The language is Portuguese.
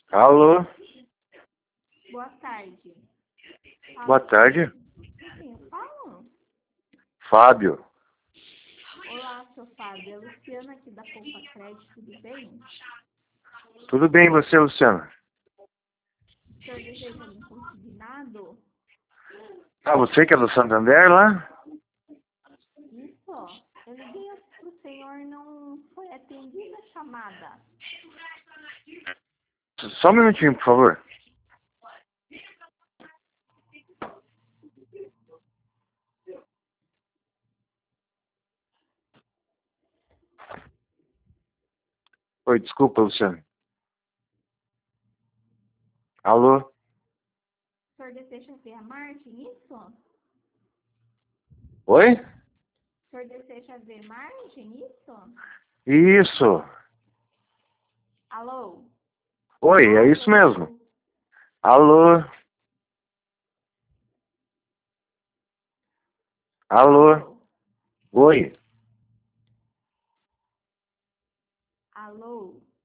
Alô? Boa tarde. Boa tarde. Quem fala? Fábio. Olá, seu Fábio. É a Luciana aqui da Poupa Crédito, tudo bem? Tudo bem e você, Luciana? O senhor deseja um consignado? Ah, você que é do Santander lá? Isso. Eu liguei para o senhor, não foi atendida a chamada. Só um minutinho, por favor. Oi, desculpa, Luciana. Alô? O senhor deseja ver a Margem, isso? Oi? O senhor deseja ver Margem, isso? Isso. Alô? Oi, é isso mesmo. Alô? Alô? Oi. Alô?